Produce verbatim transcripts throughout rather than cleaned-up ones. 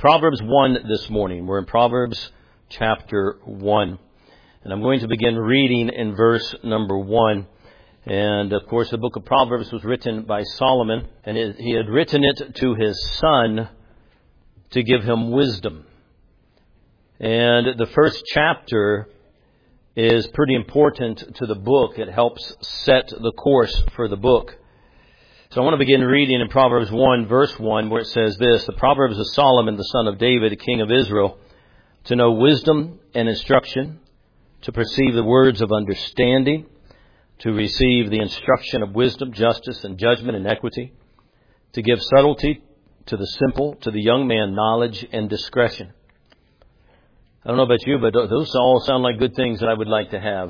Proverbs one this morning. We're in Proverbs chapter one. And I'm going to begin reading in verse number one. And, of course, the book of Proverbs was written by Solomon, and it, he had written it to his son to give him wisdom. And the first chapter is pretty important to the book. It helps set the course for the book. So I want to begin reading in Proverbs one, verse one, where it says this: the Proverbs of Solomon, the son of David, the king of Israel, to know wisdom and instruction, to perceive the words of understanding, to receive the instruction of wisdom, justice, and judgment and equity, to give subtlety to the simple, to the young man knowledge and discretion. I don't know about you, but those all sound like good things that I would like to have.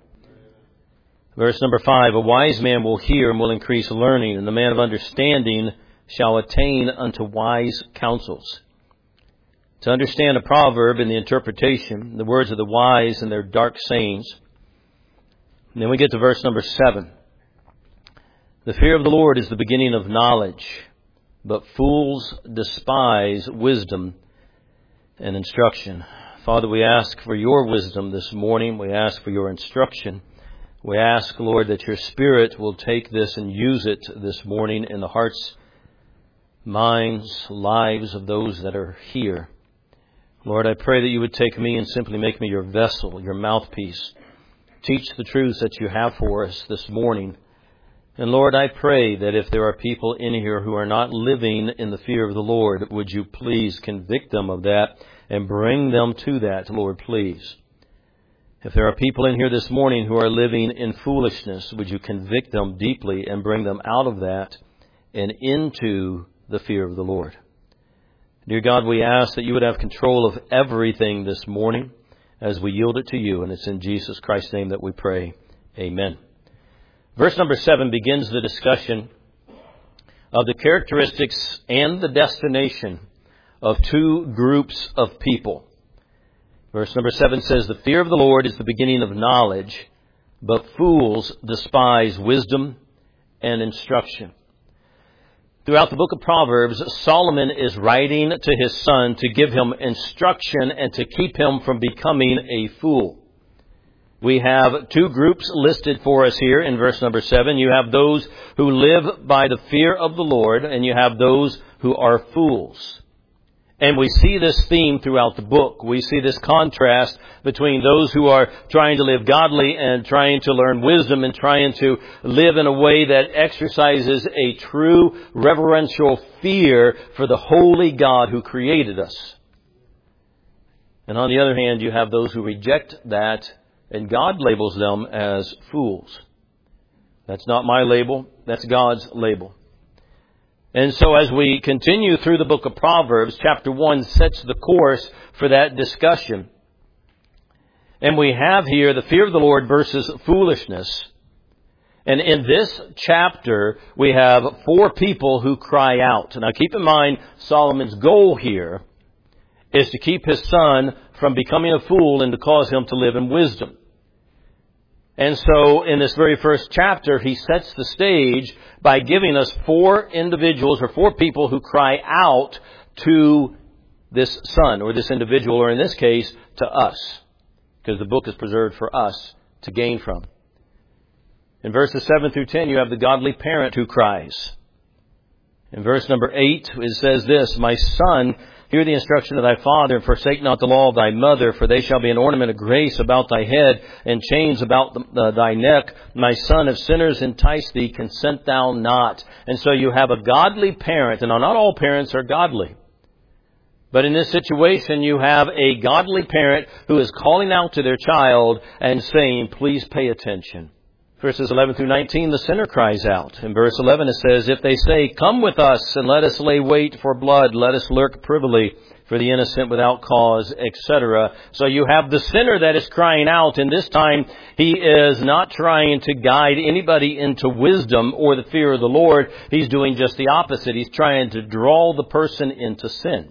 Verse number five, a wise man will hear and will increase learning, and the man of understanding shall attain unto wise counsels. To understand a proverb in the interpretation, the words of the wise and their dark sayings. And then we get to verse number seven. The fear of the Lord is the beginning of knowledge, but fools despise wisdom and instruction. Father, we ask for your wisdom this morning. We ask for your instruction. We ask, Lord, that your Spirit will take this and use it this morning in the hearts, minds, lives of those that are here. Lord, I pray that you would take me and simply make me your vessel, your mouthpiece. Teach the truths that you have for us this morning. And Lord, I pray that if there are people in here who are not living in the fear of the Lord, would you please convict them of that and bring them to that, Lord, please. If there are people in here this morning who are living in foolishness, would you convict them deeply and bring them out of that and into the fear of the Lord. Dear God, we ask that you would have control of everything this morning as we yield it to you, and it's in Jesus Christ's name that we pray. Amen. Verse number seven begins the discussion of the characteristics and the destination of two groups of people. Verse number seven says, the fear of the Lord is the beginning of knowledge, but fools despise wisdom and instruction. Throughout the book of Proverbs, Solomon is writing to his son to give him instruction and to keep him from becoming a fool. We have two groups listed for us here in verse number seven. You have those who live by the fear of the Lord, and you have those who are fools. And we see this theme throughout the book. We see this contrast between those who are trying to live godly and trying to learn wisdom and trying to live in a way that exercises a true reverential fear for the holy God who created us. And on the other hand, you have those who reject that, and God labels them as fools. That's not my label. That's God's label. And so as we continue through the book of Proverbs, chapter one sets the course for that discussion. And we have here the fear of the Lord versus foolishness. And in this chapter, we have four people who cry out. Now keep in mind, Solomon's goal here is to keep his son from becoming a fool and to cause him to live in wisdom. And so in this very first chapter, he sets the stage by giving us four individuals or four people who cry out to this son or this individual, or in this case, to us, because the book is preserved for us to gain from. In verses seven through ten, you have the godly parent who cries. In verse number eight, it says this, my son, hear the instruction of thy father, and forsake not the law of thy mother, for they shall be an ornament of grace about thy head, and chains about the, uh, thy neck. My son, if sinners entice thee, consent thou not. And so you have a godly parent, and not all parents are godly. But in this situation, you have a godly parent who is calling out to their child and saying, please pay attention. Verses eleven through nineteen, the sinner cries out. In verse eleven it says, if they say, come with us and let us lay wait for blood, let us lurk privily for the innocent without cause, et cetera. So you have the sinner that is crying out, and this time he is not trying to guide anybody into wisdom or the fear of the Lord. He's doing just the opposite. He's trying to draw the person into sin.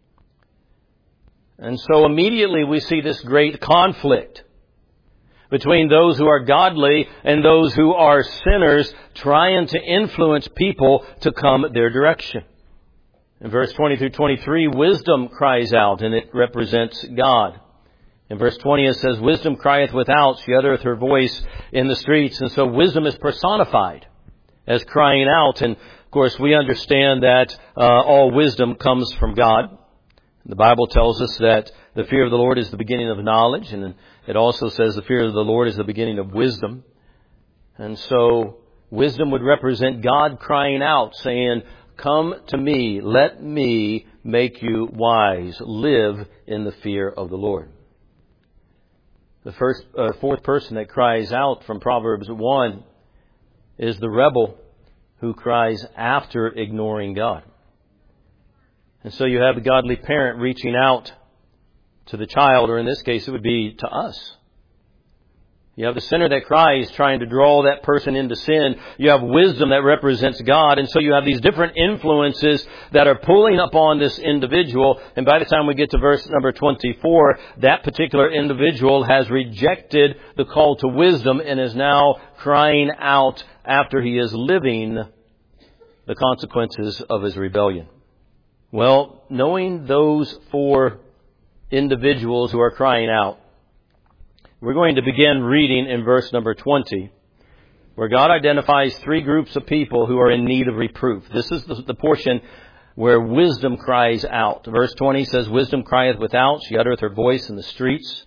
And so immediately we see this great conflict between those who are godly and those who are sinners, trying to influence people to come their direction. In verse twenty through twenty-three, wisdom cries out, and it represents God. In verse twenty it says, wisdom crieth without, she uttereth her voice in the streets. And so wisdom is personified as crying out. And of course we understand that uh, all wisdom comes from God. The Bible tells us that the fear of the Lord is the beginning of knowledge, and it also says the fear of the Lord is the beginning of wisdom. And so wisdom would represent God crying out, saying, come to me, let me make you wise, live in the fear of the Lord. The first, uh, fourth person that cries out from Proverbs one is the rebel who cries after ignoring God. And so you have a godly parent reaching out to the child, or in this case it would be to us. You have the sinner that cries, trying to draw that person into sin. You have wisdom that represents God. And so you have these different influences that are pulling upon this individual. And by the time we get to verse number twenty-four, that particular individual has rejected the call to wisdom and is now crying out after he is living the consequences of his rebellion. Well, knowing those four individuals who are crying out, we're going to begin reading in verse number twenty, where God identifies three groups of people who are in need of reproof. This is the, the portion where wisdom cries out. Verse twenty says, wisdom crieth without, she uttereth her voice in the streets.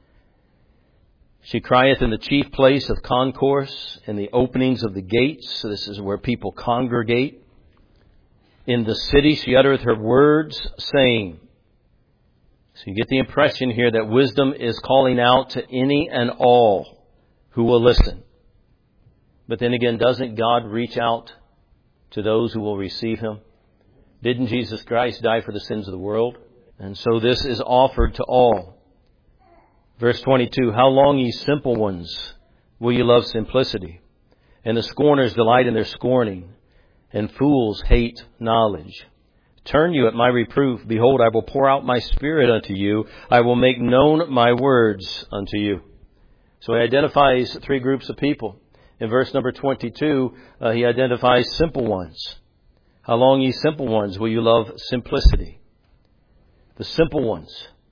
She crieth in the chief place of concourse, in the openings of the gates. So this is where people congregate. In the city she uttereth her words, saying. So you get the impression here that wisdom is calling out to any and all who will listen. But then again, doesn't God reach out to those who will receive Him? Didn't Jesus Christ die for the sins of the world? And so this is offered to all. Verse twenty-two, how long, ye simple ones, will ye love simplicity? And the scorners delight in their scorning, and fools hate knowledge. Turn you at my reproof. Behold, I will pour out my spirit unto you. I will make known my words unto you. So he identifies three groups of people. In verse number twenty-two, uh, he identifies simple ones. How long, ye simple ones, will you love simplicity? The simple ones.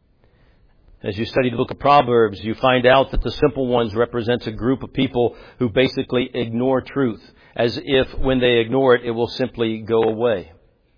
As you study the book of Proverbs, you find out that the simple ones represents a group of people who basically ignore truth, as if when they ignore it, it will simply go away.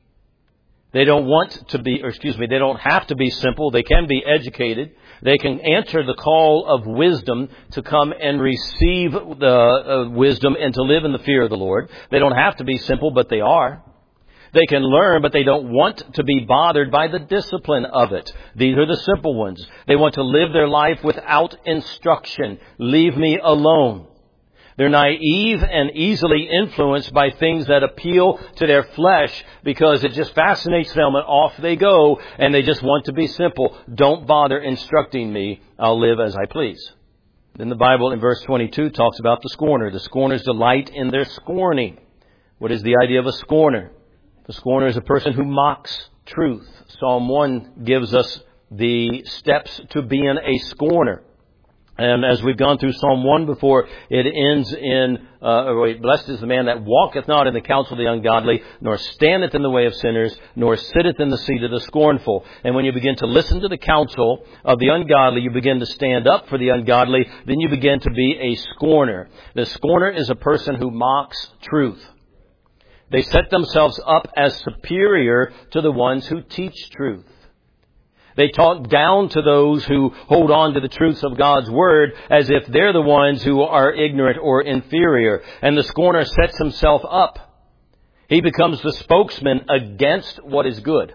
They don't want to be, or excuse me, they don't have to be simple. They can be educated. They can answer the call of wisdom to come and receive the uh, wisdom and to live in the fear of the Lord. They don't have to be simple, but they are. They can learn, but they don't want to be bothered by the discipline of it. These are the simple ones. They want to live their life without instruction. Leave me alone. They're naive and easily influenced by things that appeal to their flesh because it just fascinates them, and off they go, and they just want to be simple. Don't bother instructing me. I'll live as I please. Then the Bible in verse twenty-two talks about the scorner. The scorners delight in their scorning. What is the idea of a scorner? The scorner is a person who mocks truth. Psalm one gives us the steps to being a scorner. And as we've gone through Psalm one before, it ends in, uh, wait, blessed is the man that walketh not in the counsel of the ungodly, nor standeth in the way of sinners, nor sitteth in the seat of the scornful. And when you begin to listen to the counsel of the ungodly, you begin to stand up for the ungodly, then you begin to be a scorner. The scorner is a person who mocks truth. They set themselves up as superior to the ones who teach truth. They talk down to those who hold on to the truths of God's Word as if they're the ones who are ignorant or inferior. And the scorner sets himself up. He becomes the spokesman against what is good.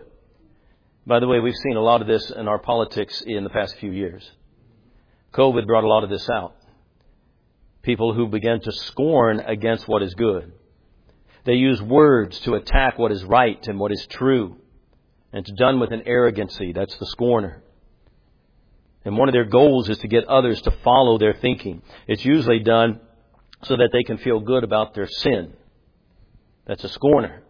By the way, we've seen a lot of this in our politics in the past few years. COVID brought a lot of this out. People who began to scorn against what is good. They use words to attack what is right and what is true. And it's done with an arrogancy. That's the scorner. And one of their goals is to get others to follow their thinking. It's usually done so that they can feel good about their sin. That's a scorner.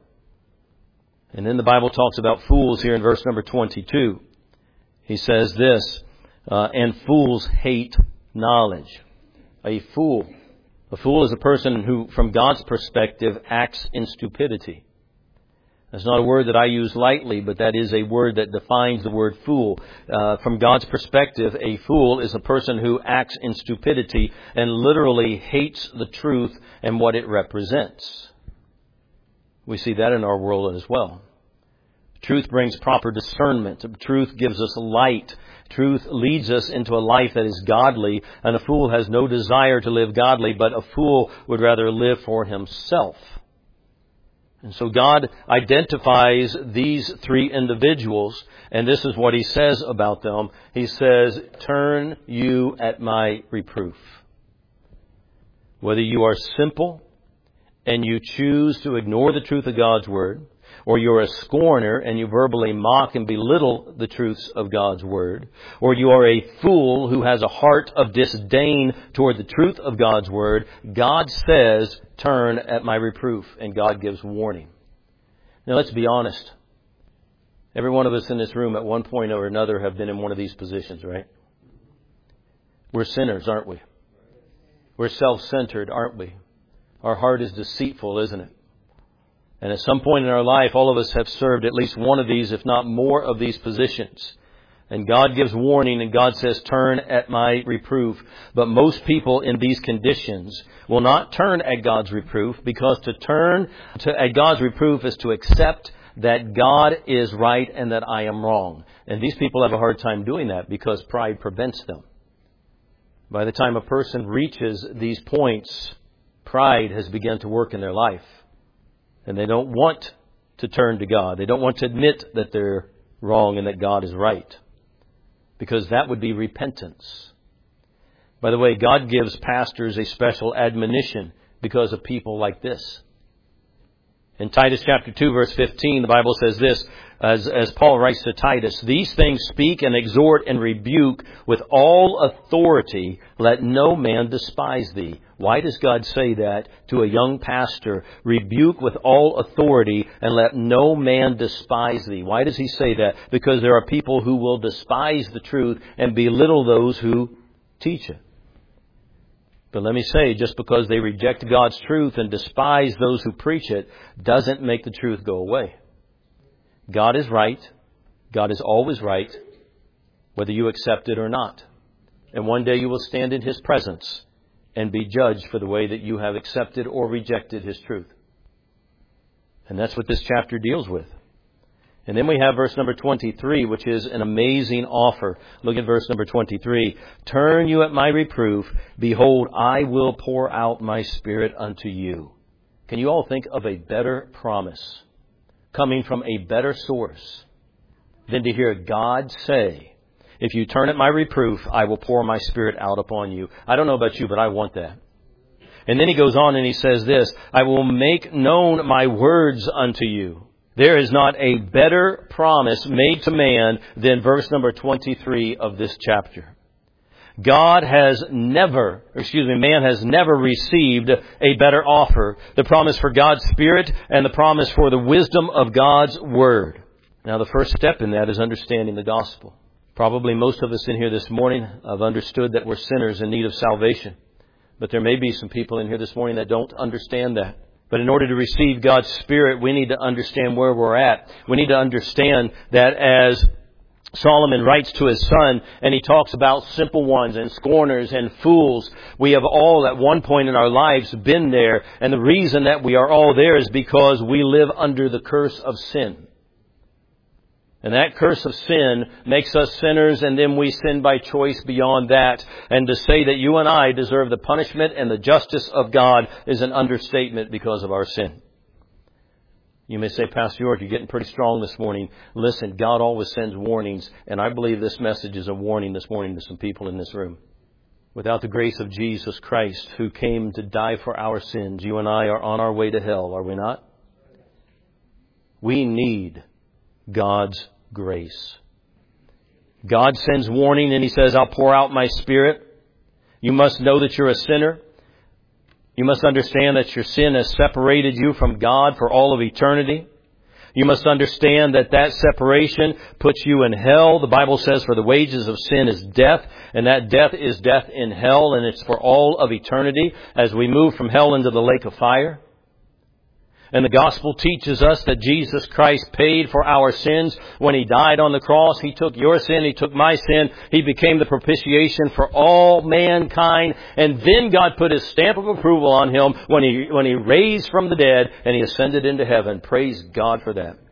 And then the Bible talks about fools here in verse number twenty-two. He says this, uh, and fools hate knowledge. A fool. A fool is a person who, from God's perspective, acts in stupidity. That's not a word that I use lightly, but that is a word that defines the word fool. Uh, from God's perspective, a fool is a person who acts in stupidity and literally hates the truth and what it represents. We see that in our world as well. Truth brings proper discernment. Truth gives us light. Truth leads us into a life that is godly, and a fool has no desire to live godly, but a fool would rather live for himself. And so God identifies these three individuals, and this is what He says about them. He says, turn you at my reproof. Whether you are simple and you choose to ignore the truth of God's Word, or you're a scorner and you verbally mock and belittle the truths of God's Word, or you are a fool who has a heart of disdain toward the truth of God's Word, God says, turn at my reproof, and God gives warning. Now let's be honest. Every one of us in this room at one point or another have been in one of these positions, right? We're sinners, aren't we? We're self-centered, aren't we? Our heart is deceitful, isn't it? And at some point in our life, all of us have served at least one of these, if not more of these positions. And God gives warning, and God says, turn at my reproof. But most people in these conditions will not turn at God's reproof, because to turn to, at God's reproof is to accept that God is right and that I am wrong. And these people have a hard time doing that because pride prevents them. By the time a person reaches these points, pride has begun to work in their life. And they don't want to turn to God. They don't want to admit that they're wrong and that God is right, because that would be repentance. By the way, God gives pastors a special admonition because of people like this. In Titus chapter two, verse fifteen, the Bible says this, as, as Paul writes to Titus, these things speak and exhort and rebuke with all authority. Let no man despise thee. Why does God say that to a young pastor? Rebuke with all authority and let no man despise thee. Why does He say that? Because there are people who will despise the truth and belittle those who teach it. But let me say, just because they reject God's truth and despise those who preach it, doesn't make the truth go away. God is right. God is always right, whether you accept it or not. And one day you will stand in His presence and be judged for the way that you have accepted or rejected His truth. And that's what this chapter deals with. And then we have verse number twenty-three, which is an amazing offer. Look at verse number twenty-three. Turn you at my reproof. Behold, I will pour out my Spirit unto you. Can you all think of a better promise coming from a better source than to hear God say, if you turn at my reproof, I will pour my Spirit out upon you? I don't know about you, but I want that. And then he goes on and he says this, I will make known my words unto you. There is not a better promise made to man than verse number twenty-three of this chapter. God has never, excuse me, man has never received a better offer. The promise for God's Spirit and the promise for the wisdom of God's Word. Now, the first step in that is understanding the gospel. Probably most of us in here this morning have understood that we're sinners in need of salvation. But there may be some people in here this morning that don't understand that. But in order to receive God's Spirit, we need to understand where we're at. We need to understand that as Solomon writes to his son, and he talks about simple ones and scorners and fools, we have all at one point in our lives been there. And the reason that we are all there is because we live under the curse of sin. And that curse of sin makes us sinners, and then we sin by choice beyond that. And to say that you and I deserve the punishment and the justice of God is an understatement because of our sin. You may say, Pastor York, you're getting pretty strong this morning. Listen, God always sends warnings, and I believe this message is a warning this morning to some people in this room. Without the grace of Jesus Christ, who came to die for our sins, you and I are on our way to hell, are we not? We need God's grace. God sends warning and He says, I'll pour out my Spirit. You must know that you're a sinner. You must understand that your sin has separated you from God for all of eternity. You must understand that that separation puts you in hell. The Bible says for the wages of sin is death, and that death is death in hell, and it's for all of eternity as we move from hell into the lake of fire. And the gospel teaches us that Jesus Christ paid for our sins when He died on the cross. He took your sin. He took my sin. He became the propitiation for all mankind. And then God put His stamp of approval on Him when He, when He raised from the dead and He ascended into heaven. Praise God for that.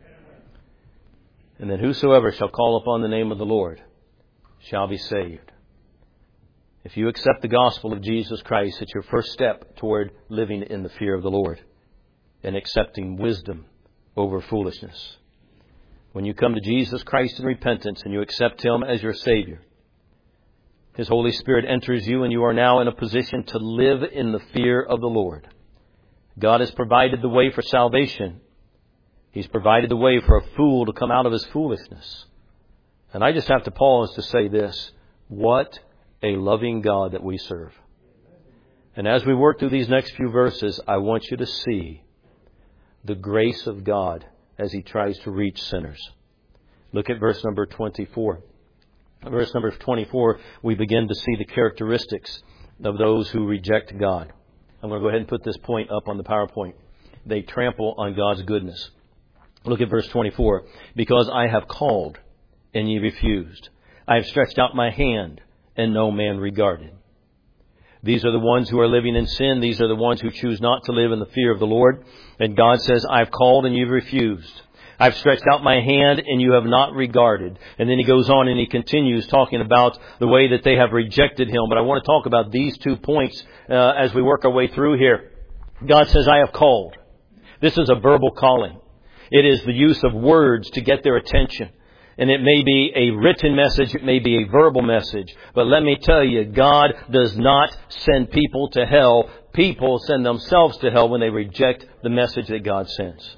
And then whosoever shall call upon the name of the Lord shall be saved. If you accept the gospel of Jesus Christ, it's your first step toward living in the fear of the Lord and accepting wisdom over foolishness. When you come to Jesus Christ in repentance and you accept Him as your Savior, His Holy Spirit enters you and you are now in a position to live in the fear of the Lord. God has provided the way for salvation. He's provided the way for a fool to come out of his foolishness. And I just have to pause to say this. What a loving God that we serve. And as we work through these next few verses, I want you to see the grace of God as He tries to reach sinners. Look at verse number twenty-four. Verse number twenty-four, we begin to see the characteristics of those who reject God. I'm going to go ahead and put this point up on the PowerPoint. They trample on God's goodness. Look at verse twenty-four. Because I have called, and ye refused. I have stretched out my hand, and no man regarded. These are the ones who are living in sin. These are the ones who choose not to live in the fear of the Lord. And God says, I've called and you've refused. I've stretched out my hand and you have not regarded. And then He goes on and He continues talking about the way that they have rejected Him. But I want to talk about these two points uh, as we work our way through here. God says, I have called. This is a verbal calling. It is the use of words to get their attention. And it may be a written message, it may be a verbal message. But let me tell you, God does not send people to hell. People send themselves to hell when they reject the message that God sends.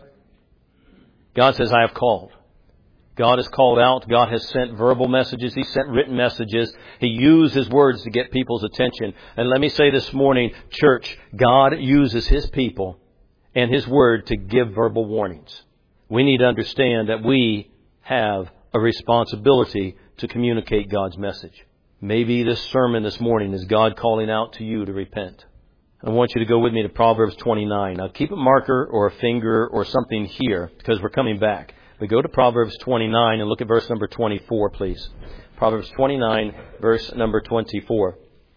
God says, I have called. God has called out. God has sent verbal messages. He sent written messages. He used His words to get people's attention. And let me say this morning, church, God uses His people and His word to give verbal warnings. We need to understand that we have a responsibility to communicate God's message. Maybe this sermon this morning is God calling out to you to repent. I want you to go with me to Proverbs twenty-nine. Now keep a marker or a finger or something here because we're coming back. But go to Proverbs twenty-nine and look at verse number twenty-four, please. Proverbs twenty-nine, verse number twenty-four.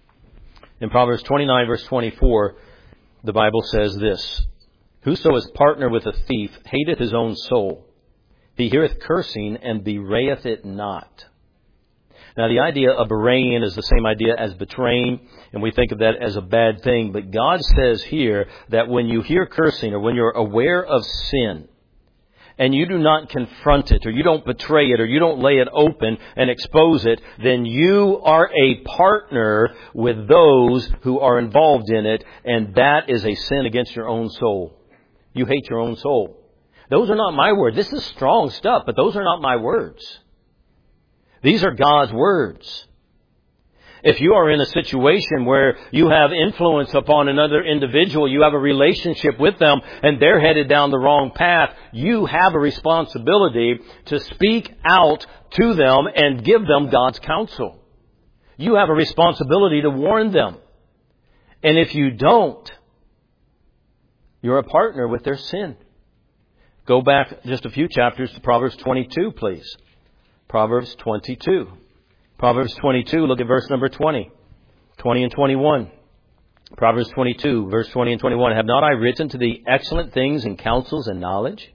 In Proverbs twenty-nine, verse twenty-four, the Bible says this. Whoso is partner with a thief hateth his own soul. He heareth cursing and bewrayeth it not. Now the idea of bewraying is the same idea as betraying, and we think of that as a bad thing. But God says here that when you hear cursing or when you're aware of sin, and you do not confront it, or you don't betray it, or you don't lay it open and expose it, then you are a partner with those who are involved in it, and that is a sin against your own soul. You hate your own soul. Those are not my words. This is strong stuff, but those are not my words. These are God's words. If you are in a situation where you have influence upon another individual, you have a relationship with them, and they're headed down the wrong path, you have a responsibility to speak out to them and give them God's counsel. You have a responsibility to warn them. And if you don't, you're a partner with their sin. Go back just a few chapters to Proverbs twenty-two, please. Proverbs twenty-two. Proverbs twenty-two, look at verse number twenty. twenty and twenty-one. Proverbs twenty-two, verse twenty and twenty-one. Have not I written to thee excellent things and counsels and knowledge?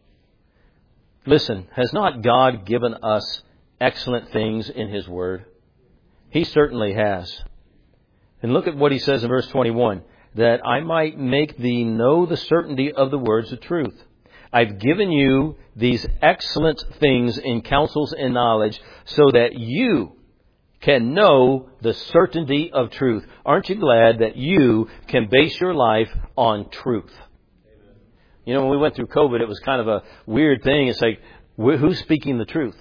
Listen, has not God given us excellent things in His Word? He certainly has. And look at what He says in verse twenty-one. That I might make thee know the certainty of the words of truth. I've given you these excellent things in counsels and knowledge so that you can know the certainty of truth. Aren't you glad that you can base your life on truth? Amen. You know, when we went through COVID, it was kind of a weird thing. It's like, who's speaking the truth?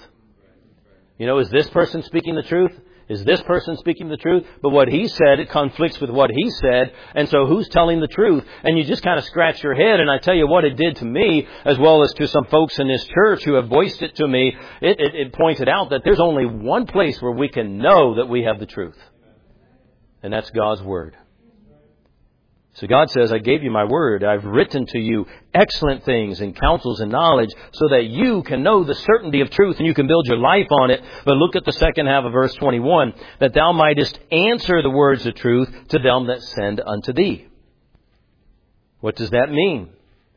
You know, is this person speaking the truth? Is this person speaking the truth? But what he said, it conflicts with what he said. And so who's telling the truth? And you just kind of scratch your head. And I tell you what it did to me, as well as to some folks in this church who have voiced it to me. It, it, it pointed out that there's only one place where we can know that we have the truth. And that's God's Word. So God says, I gave you my word. I've written to you excellent things and counsels and knowledge so that you can know the certainty of truth and you can build your life on it. But look at the second half of verse twenty-one, that thou mightest answer the words of truth to them that send unto thee. What does that mean?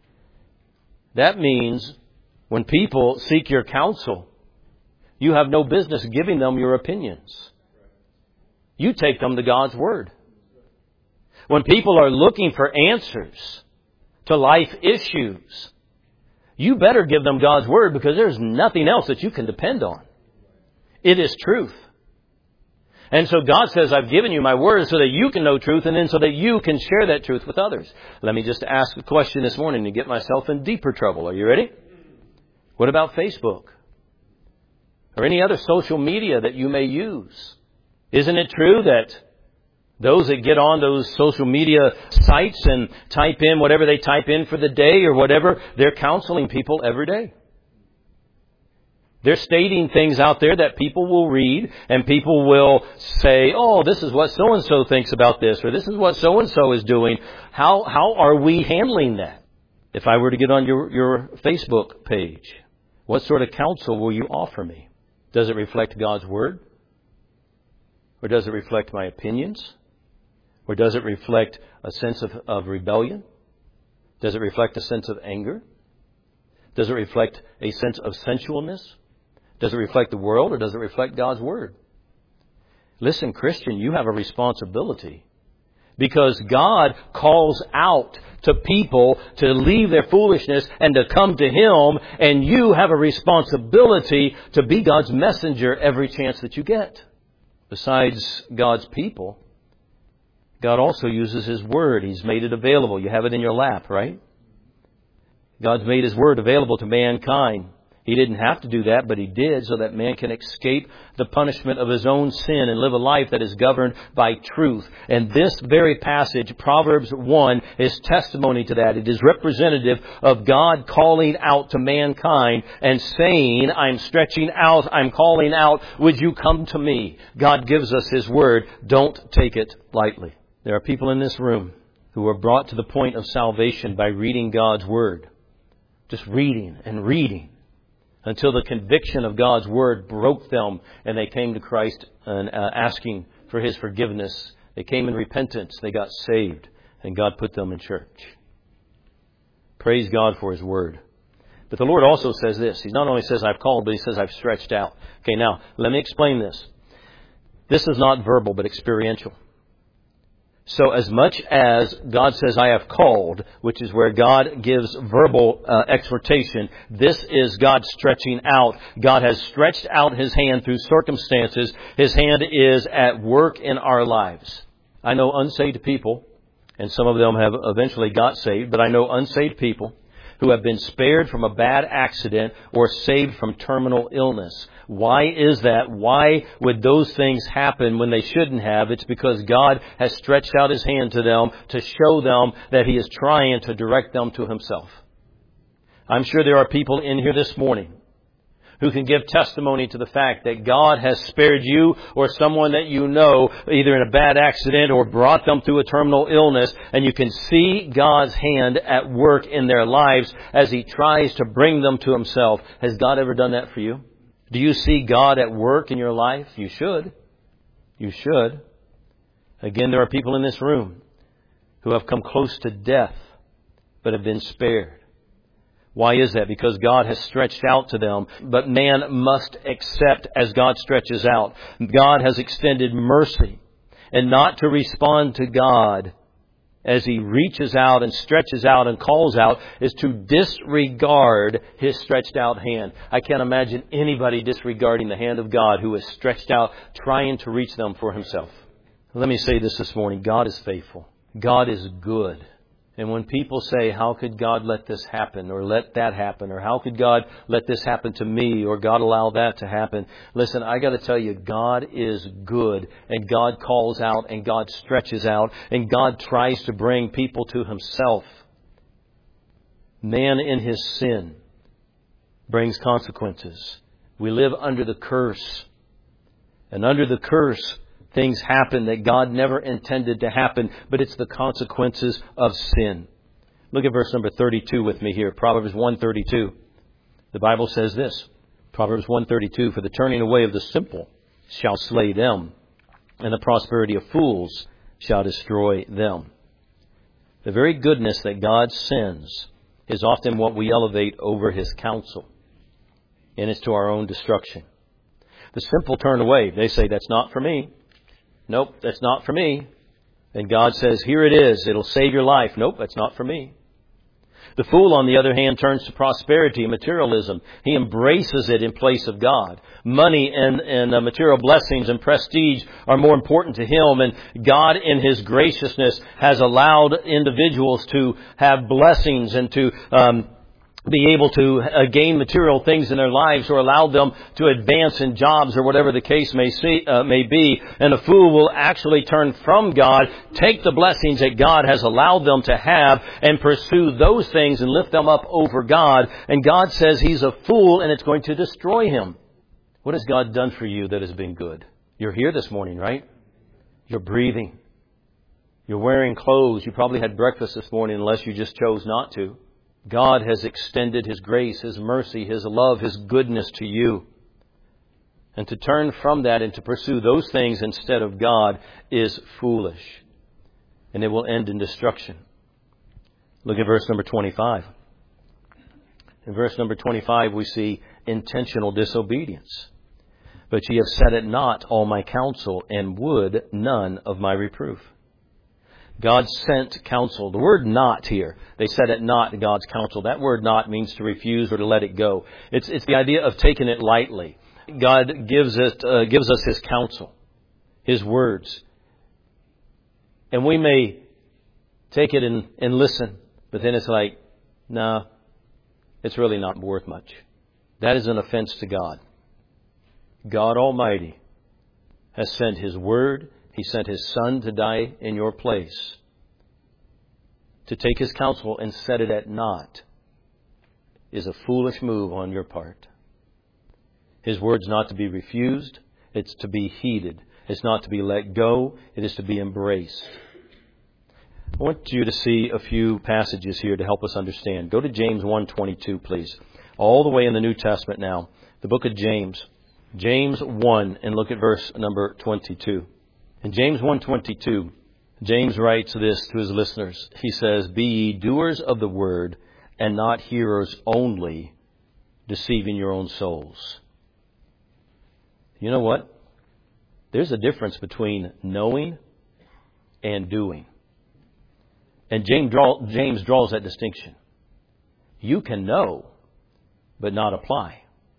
That means when people seek your counsel, you have no business giving them your opinions. You take them to God's word. When people are looking for answers to life issues, you better give them God's word because there's nothing else that you can depend on. It is truth. And so God says, I've given you my word so that you can know truth and then so that you can share that truth with others. Let me just ask a question this morning to get myself in deeper trouble. Are you ready? What about Facebook? Or any other social media that you may use? Isn't it true that those that get on those social media sites and type in whatever they type in for the day or whatever, they're counseling people every day. They're stating things out there that people will read and people will say, oh, this is what so-and-so thinks about this or this is what so-and-so is doing. How how are we handling that? If I were to get on your, your Facebook page, what sort of counsel will you offer me? Does it reflect God's word? Or does it reflect my opinions? Or does it reflect a sense of, of rebellion? Does it reflect a sense of anger? Does it reflect a sense of sensualness? Does it reflect the world or does it reflect God's word? Listen, Christian, you have a responsibility because God calls out to people to leave their foolishness and to come to Him, and you have a responsibility to be God's messenger every chance that you get. Besides God's people, God also uses His Word. He's made it available. You have it in your lap, right? God's made His Word available to mankind. He didn't have to do that, but He did so that man can escape the punishment of his own sin and live a life that is governed by truth. And this very passage, Proverbs one, is testimony to that. It is representative of God calling out to mankind and saying, I'm stretching out, I'm calling out, would you come to me? God gives us His Word. Don't take it lightly. There are people in this room who are brought to the point of salvation by reading God's Word. Just reading and reading until the conviction of God's Word broke them and they came to Christ and uh, asking for His forgiveness. They came in repentance. They got saved and God put them in church. Praise God for His Word. But the Lord also says this. He not only says I've called, but He says I've stretched out. Okay, now let me explain this. This is not verbal but experiential. So as much as God says, I have called, which is where God gives verbal uh, exhortation, this is God stretching out. God has stretched out His hand through circumstances. His hand is at work in our lives. I know unsaved people, and some of them have eventually got saved, but I know unsaved people who have been spared from a bad accident or saved from terminal illness. Why is that? Why would those things happen when they shouldn't have? It's because God has stretched out His hand to them to show them that He is trying to direct them to Himself. I'm sure there are people in here this morning who can give testimony to the fact that God has spared you or someone that you know either in a bad accident or brought them through a terminal illness, and you can see God's hand at work in their lives as He tries to bring them to Himself. Has God ever done that for you? Do you see God at work in your life? You should. You should. Again, there are people in this room who have come close to death but have been spared. Why is that? Because God has stretched out to them, but man must accept as God stretches out. God has extended mercy, and not to respond to God as He reaches out and stretches out and calls out is to disregard His stretched out hand. I can't imagine anybody disregarding the hand of God who is stretched out trying to reach them for Himself. Let me say this this morning. God is faithful. God is good. And when people say, how could God let this happen or let that happen, or how could God let this happen to me or God allow that to happen? Listen, I got to tell you, God is good, and God calls out and God stretches out and God tries to bring people to Himself. Man in his sin brings consequences. We live under the curse. And under the curse, Things happen that God never intended to happen, but it's the consequences of sin. Look at verse number thirty-two with me here, Proverbs one thirty-two. The Bible says this, Proverbs one thirty-two, for the turning away of the simple shall slay them, and the prosperity of fools shall destroy them. The very goodness that God sends is often what we elevate over His counsel, and it's to our own destruction. The simple turn away. They say, that's not for me. Nope, that's not for me. And God says, here it is. It'll save your life. Nope, that's not for me. The fool, on the other hand, turns to prosperity and materialism. He embraces it in place of God. Money and, and uh, material blessings and prestige are more important to him. And God, in His graciousness, has allowed individuals to have blessings and to um, be able to uh, gain material things in their lives, or allow them to advance in jobs, or whatever the case may see, uh, may be. And a fool will actually turn from God, take the blessings that God has allowed them to have, and pursue those things and lift them up over God. And God says he's a fool, and it's going to destroy him. What has God done for you that has been good? You're here this morning, right? You're breathing. You're wearing clothes. You probably had breakfast this morning, unless you just chose not to. God has extended His grace, His mercy, His love, His goodness to you. And to turn from that and to pursue those things instead of God is foolish. And it will end in destruction. Look at verse number twenty-five. In verse number twenty-five we see intentional disobedience. But ye have set at naught all my counsel, and would none of my reproof. God sent counsel. The word not here, they set at naught God's counsel. That word not means to refuse or to let it go. It's, it's the idea of taking it lightly. God gives it, uh, gives us His counsel, His words. And we may take it and, and listen, but then it's like, nah, it's really not worth much. That is an offense to God. God Almighty has sent His word. He sent His Son to die in your place. To take His counsel and set it at naught is a foolish move on your part. His word's not to be refused. It's to be heeded. It's not to be let go. It is to be embraced. I want you to see a few passages here to help us understand. Go to James one twenty-two, please. All the way in the New Testament now. The book of James. James one, and look at verse number twenty-two. In James one twenty-two, James writes this to his listeners. He says, be ye doers of the word, and not hearers only, deceiving your own souls. You know what? There's a difference between knowing and doing. And James, draw, James draws that distinction. You can know, but not apply.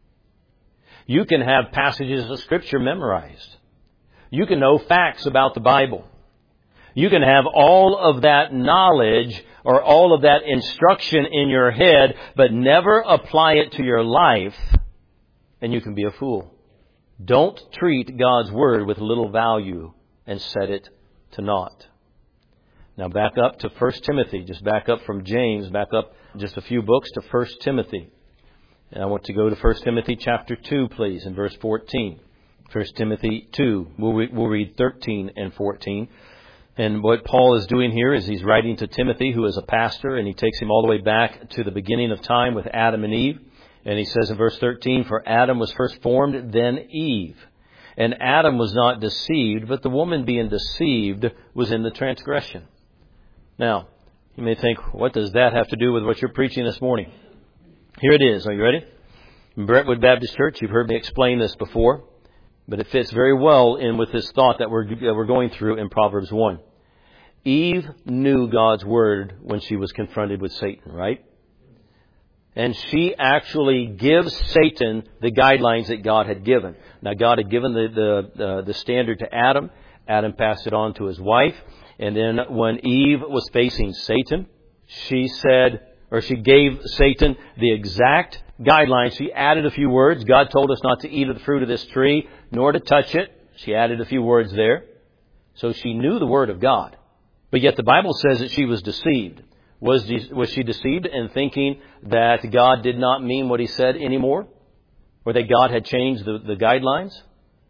You can have passages of Scripture memorized. You can know facts about the Bible. You can have all of that knowledge or all of that instruction in your head, but never apply it to your life, and you can be a fool. Don't treat God's Word with little value and set it to naught. Now back up to First Timothy. Just back up from James, back up just a few books to First Timothy. And I want to go to First Timothy chapter two, please, in verse fourteen. First Timothy two. We'll, re- we'll read thirteen and fourteen. And what Paul is doing here is he's writing to Timothy, who is a pastor, and he takes him all the way back to the beginning of time with Adam and Eve. And he says in verse thirteen, for Adam was first formed, then Eve. And Adam was not deceived, but the woman being deceived was in the transgression. Now, you may think, what does that have to do with what you're preaching this morning? Here it is. Are you ready? In Brentwood Baptist Church, you've heard me explain this before, but it fits very well in with this thought that we're, that we're going through in Proverbs one. Eve knew God's Word when she was confronted with Satan, right? And she actually gives Satan the guidelines that God had given. Now, God had given the, the, uh, the standard to Adam. Adam passed it on to his wife. And then when Eve was facing Satan, she said, or she gave Satan the exact guidelines. She added a few words. God told us not to eat of the fruit of this tree, nor to touch it. She added a few words there. So she knew the Word of God. But yet the Bible says that she was deceived. Was, was she deceived in thinking that God did not mean what He said anymore? Or that God had changed the, the guidelines?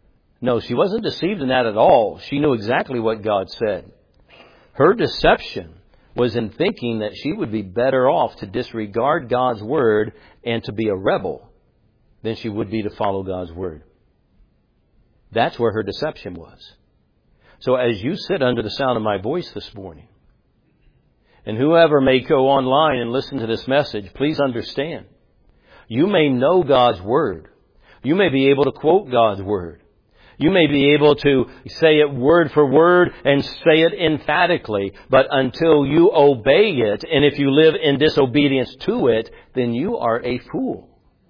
No, she wasn't deceived in that at all. She knew exactly what God said. Her deception was in thinking that she would be better off to disregard God's Word and to be a rebel than she would be to follow God's Word. That's where her deception was. So as you sit under the sound of my voice this morning, and whoever may go online and listen to this message, please understand, you may know God's Word. You may be able to quote God's Word. You may be able to say it word for word and say it emphatically, but until you obey it, and if you live in disobedience to it, then you are a fool.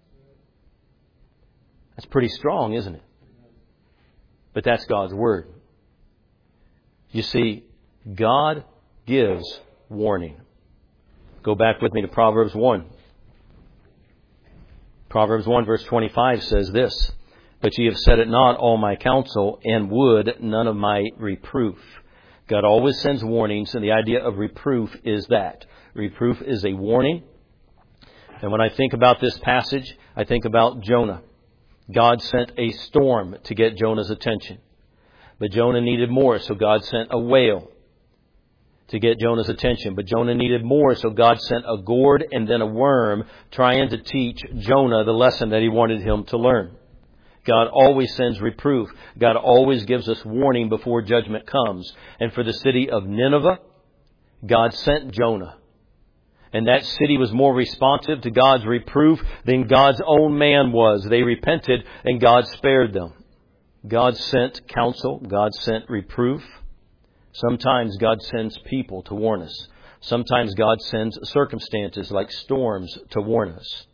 That's pretty strong, isn't it? But that's God's Word. You see, God gives warning. Go back with me to Proverbs one. Proverbs one verse twenty-five says this, "But ye have set it not all my counsel, and would none of my reproof." God always sends warnings, and the idea of reproof is that. Reproof is a warning. And when I think about this passage, I think about Jonah. God sent a storm to get Jonah's attention. But Jonah needed more, so God sent a whale to get Jonah's attention. But Jonah needed more, so God sent a gourd and then a worm trying to teach Jonah the lesson that he wanted him to learn. God always sends reproof. God always gives us warning before judgment comes. And for the city of Nineveh, God sent Jonah. And that city was more responsive to God's reproof than God's own man was. They repented and God spared them. God sent counsel. God sent reproof. Sometimes God sends people to warn us. Sometimes God sends circumstances like storms to warn us.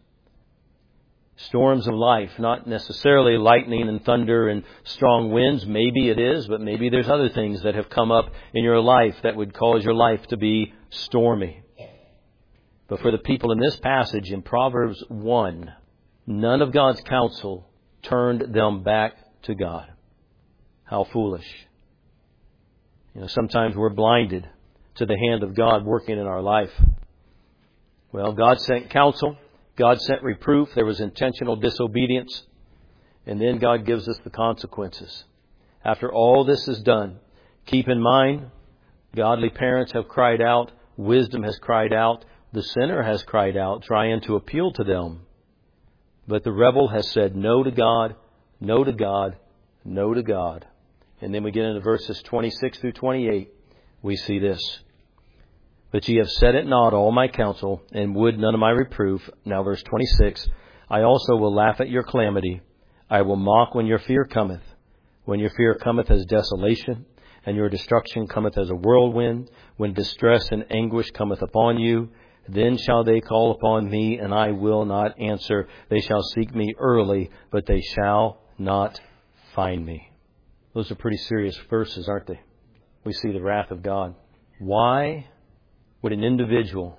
Storms of life, not necessarily lightning and thunder and strong winds. Maybe it is, but maybe there's other things that have come up in your life that would cause your life to be stormy. But for the people in this passage in Proverbs one, none of God's counsel turned them back to God. How foolish. You know, sometimes we're blinded to the hand of God working in our life. Well, God sent counsel. God sent reproof. There was intentional disobedience. And then God gives us the consequences. After all this is done, keep in mind, godly parents have cried out. Wisdom has cried out. The sinner has cried out, trying to appeal to them. But the rebel has said no to God, no to God, no to God. And then we get into verses twenty-six through twenty-eight. We see this. "But ye have set it not all my counsel, and would none of my reproof." Now verse twenty-six. "I also will laugh at your calamity. I will mock when your fear cometh. When your fear cometh as desolation, and your destruction cometh as a whirlwind, when distress and anguish cometh upon you, then shall they call upon me, and I will not answer. They shall seek me early, but they shall not find me." Those are pretty serious verses, aren't they? We see the wrath of God. Why would an individual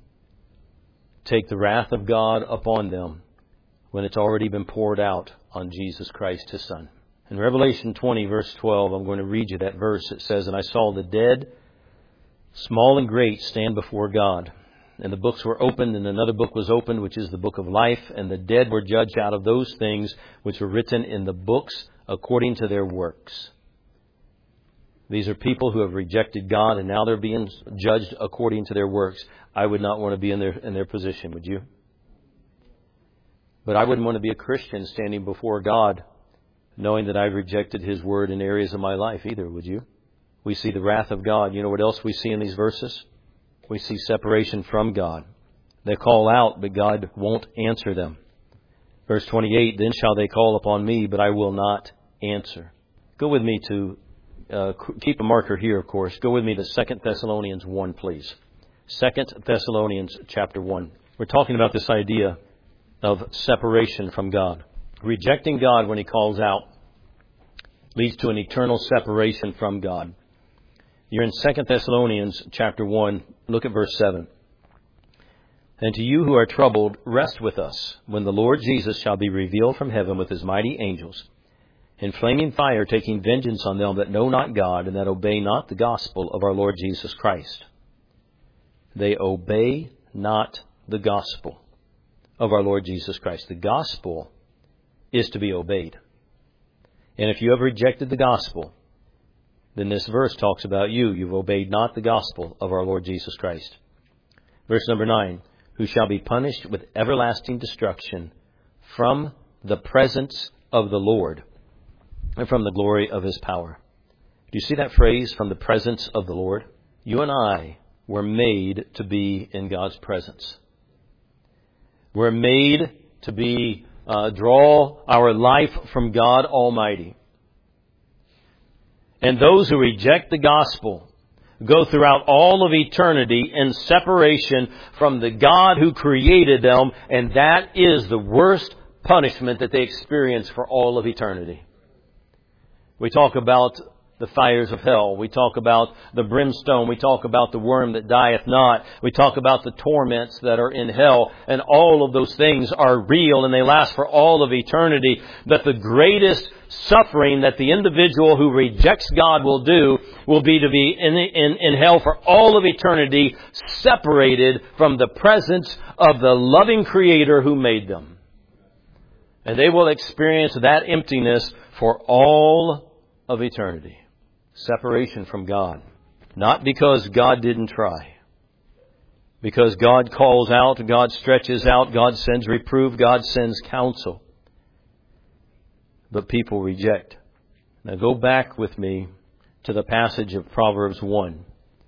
take the wrath of God upon them when it's already been poured out on Jesus Christ, His Son? In Revelation twenty, verse twelve, I'm going to read you that verse. It says, "And I saw the dead, small and great, stand before God. And the books were opened, and another book was opened, which is the book of life. And the dead were judged out of those things which were written in the books according to their works." These are people who have rejected God, and now they're being judged according to their works. I would not want to be in their in their position, would you? But I wouldn't want to be a Christian standing before God, knowing that I've rejected His Word in areas of my life either, would you? We see the wrath of God. You know what else we see in these verses? We see separation from God. They call out, but God won't answer them. Verse twenty-eight, "Then shall they call upon me, but I will not answer." Go with me to, uh, keep a marker here, of course. Go with me to Second Thessalonians one, please. Second Thessalonians chapter one. We're talking about this idea of separation from God. Rejecting God when He calls out leads to an eternal separation from God. You're in Second Thessalonians chapter one. Look at verse seven. "And to you who are troubled, rest with us, when the Lord Jesus shall be revealed from heaven with His mighty angels, in flaming fire, taking vengeance on them that know not God, and that obey not the gospel of our Lord Jesus Christ." They obey not the gospel of our Lord Jesus Christ. The gospel is to be obeyed. And if you have rejected the gospel, then this verse talks about you. You've obeyed not the gospel of our Lord Jesus Christ. Verse number nine, who shall be punished with everlasting destruction from the presence of the Lord and from the glory of his power. Do you see that phrase, from the presence of the Lord? You and I were made to be in God's presence. We're made to be, uh, draw our life from God Almighty. And those who reject the gospel go throughout all of eternity in separation from the God who created them, and that is the worst punishment that they experience for all of eternity. We talk about the fires of hell. We talk about the brimstone. We talk about the worm that dieth not. We talk about the torments that are in hell. And all of those things are real and they last for all of eternity. But the greatest suffering that the individual who rejects God will do will be to be in, in, in hell for all of eternity, separated from the presence of the loving Creator who made them. And they will experience that emptiness for all of eternity. Separation from God. Not because God didn't try. Because God calls out, God stretches out, God sends reproof, God sends counsel. But people reject. Now go back with me to the passage of Proverbs one.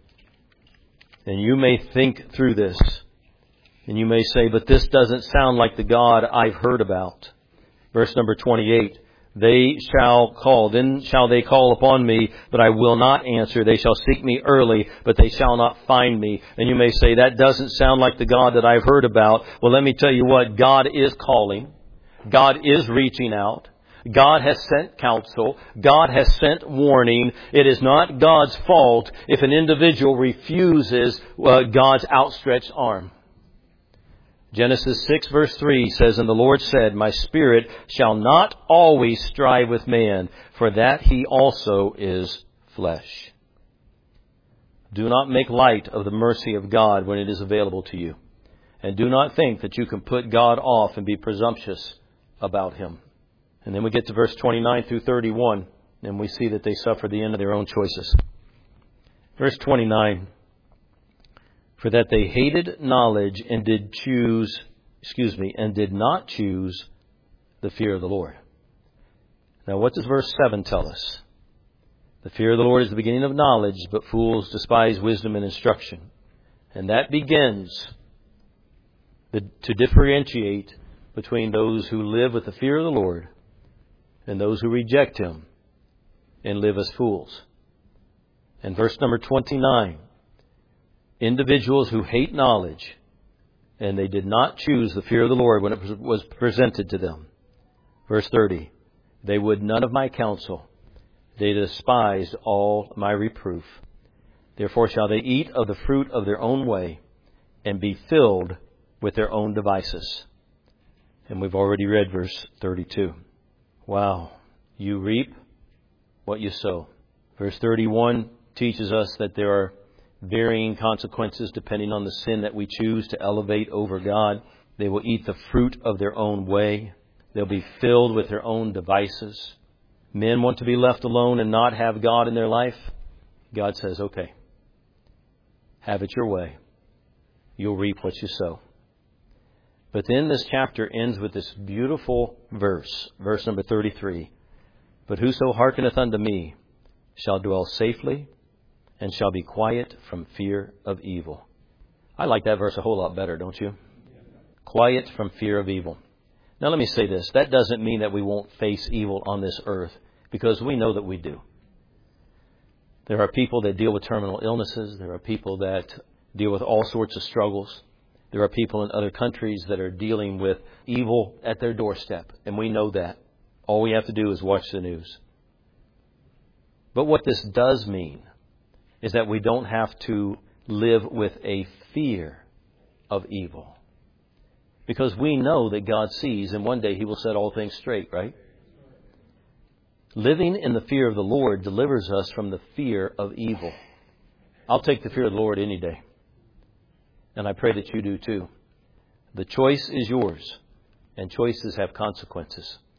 And you may think through this. And you may say, but this doesn't sound like the God I've heard about. Verse number twenty-eight. They shall call, then shall they call upon me, but I will not answer. They shall seek me early, but they shall not find me. And you may say, that doesn't sound like the God that I've heard about. Well, let me tell you what, God is calling. God is reaching out. God has sent counsel. God has sent warning. It is not God's fault if an individual refuses uh, God's outstretched arm. Genesis six verse three says, and the Lord said, my spirit shall not always strive with man, for that he also is flesh. Do not make light of the mercy of God when it is available to you. And do not think that you can put God off and be presumptuous about Him. And then we get to verse twenty-nine through thirty-one, and we see that they suffer the end of their own choices. Verse twenty-nine. For that they hated knowledge and did choose, excuse me, and did not choose the fear of the Lord. Now what does verse seven tell us? The fear of the Lord is the beginning of knowledge, but fools despise wisdom and instruction. And that begins the, to differentiate between those who live with the fear of the Lord and those who reject Him and live as fools. And verse number twenty-nine. Individuals who hate knowledge, and they did not choose the fear of the Lord when it was presented to them. Verse thirty, they would none of my counsel. They despised all my reproof. Therefore shall they eat of the fruit of their own way, and be filled with their own devices. And we've already read verse thirty-two. Wow. You reap what you sow. Verse thirty-one teaches us that there are varying consequences depending on the sin that we choose to elevate over God. They will eat the fruit of their own way. They'll be filled with their own devices. Men want to be left alone and not have God in their life. God says, okay, have it your way. You'll reap what you sow. But then this chapter ends with this beautiful verse, verse number thirty-three. But whoso hearkeneth unto me shall dwell safely, and shall be quiet from fear of evil. I like that verse a whole lot better, don't you? Quiet from fear of evil. Now let me say this. That doesn't mean that we won't face evil on this earth, because we know that we do. There are people that deal with terminal illnesses. There are people that deal with all sorts of struggles. There are people in other countries that are dealing with evil at their doorstep, and we know that. All we have to do is watch the news. But what this does mean is that we don't have to live with a fear of evil. Because we know that God sees, and one day He will set all things straight, right? Living in the fear of the Lord delivers us from the fear of evil. I'll take the fear of the Lord any day. And I pray that you do too. The choice is yours, and choices have consequences.